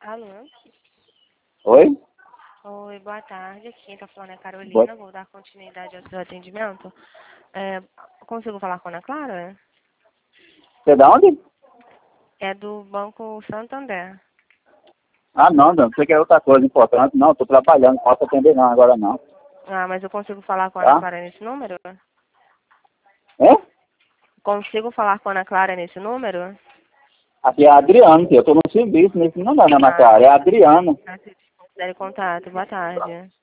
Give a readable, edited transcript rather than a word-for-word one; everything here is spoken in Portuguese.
Alô? Oi? Oi, boa tarde. Quem está falando é a Carolina. Boa... Vou dar continuidade ao seu atendimento. Consigo falar com a Ana Clara? Você é da onde? É do Banco Santander. Ah, não, você quer outra coisa importante? Não, estou trabalhando, não posso atender não, agora não. Ah, mas eu consigo falar com a Ana Tá? Clara nesse número? É? Consigo falar com a Ana Clara nesse número? Aqui é a Adriano, eu estou no serviço, nesse não é na Ah, cara, é a Adriano. considere contato. Boa tarde.